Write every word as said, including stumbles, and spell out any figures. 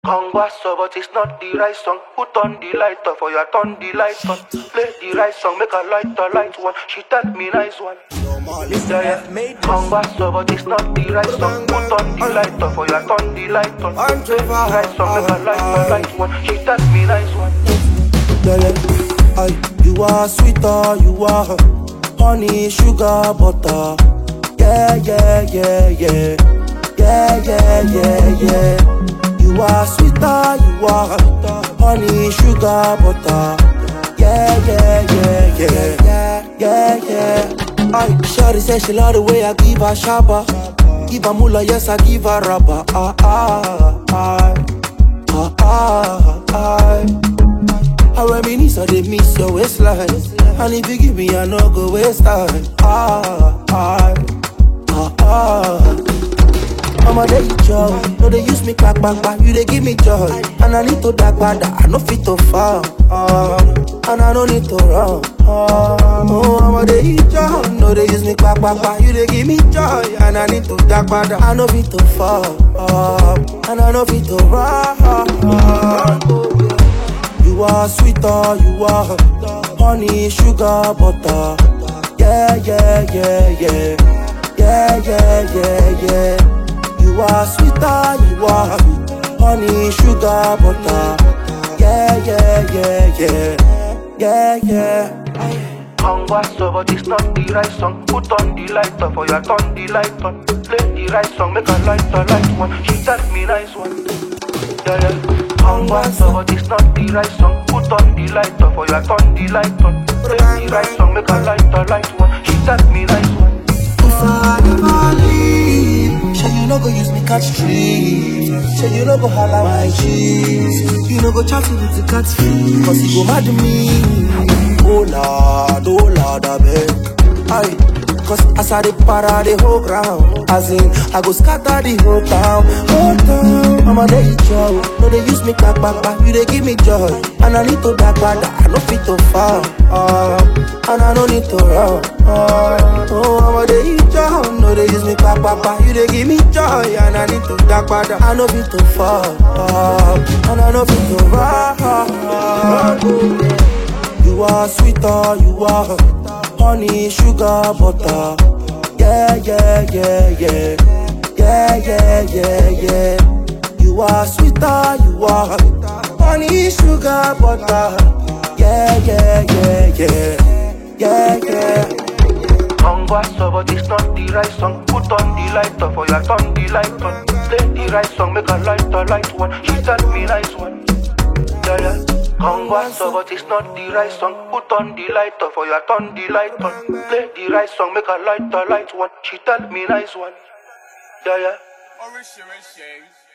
Kongwaso, but it's not the right song. Put on the light off, or you turn the light on. Play the right song, make a light a light one. She tell me nice one. Yeah, yeah. Kongwaso, but it's not the right song. Put on the light off, or you turn the light on. Play the right song, make a light a light one. She tell me nice one. Yeah, yeah. Aye, you are sweeter, you are honey, sugar, butter. Yeah, yeah, yeah, yeah. Yeah, yeah, yeah, yeah. You are sweeter, you are honey, sugar, butter. Yeah, yeah, yeah, yeah, yeah, yeah, yeah. I shawty say she love the way I give her shabba. Give her moolah, yes I give her rubber. Ah ah ah ah ah ah. I reminisce, I dey miss your waistline. And if you give me, I no go waste time. Ah ah ah ah. Mama, they you joy. No, they use me back, back, back. You they give me joy. And I need to dark, bad. I no fit to fall. Uh, and I don't need to run. Uh, oh, mama, they you joy. No, they use me back, back, back. You they give me joy. And I need to dark, bad. I no fit to fall. Uh, and I no fit to run. Uh, you are sweeter, you are honey, sugar, butter. Yeah, yeah, yeah, yeah. Yeah, yeah, yeah, yeah. You are sweeter, you are honey, sugar, butter. Yeah, yeah, yeah, yeah. Yeah, yeah. Kongwaso, but it's not the right song. Put on the light off, or you turn the light on. Play the right song, make a light a light one. She tell me nice one. Yeah, yeah. Kongwaso, but it's not the right song. Put on the light off, or you turn the light on. Play the right song, make a light a light one. She tell me nice one. If I never leave, sure you no go use me catch trees. Sure you no go holla my cheese. You no go chat with the cat free. Cause you go mad me. Oh lord, oh lord, I beg. Aye. Cause as I dey para the whole ground. As in, I go scatter the whole town. Whole town. Mama, they you joy. No, they use me back, back, back. You they give me joy. And I need to dark, bad. I no fit to fall. Uh, and I no need to run. Uh, oh, mama, they you joy. No, they use me back, back, back. You they give me joy. And I need to dark, bad. I no fit to fall. Uh, and I no fit to run. Uh, you are sweeter, you are honey, sugar, butter. Yeah, yeah, yeah, yeah. Yeah, yeah, yeah, yeah. You are sweeter, you are honey, sugar, butter. Yeah, yeah, yeah, yeah. Yeah, yeah. Kongwaso, but it's not the right song. Put on the light off, or you turn the light on. Play the right song, make a light a light one. She tell me nice one. Yeah, yeah. Kongwaso, but it's not the right song. Put on the light off, or you turn the light on. Play the right song, make a light a light one. She tell me nice one. Yeah, yeah. Orange, orange,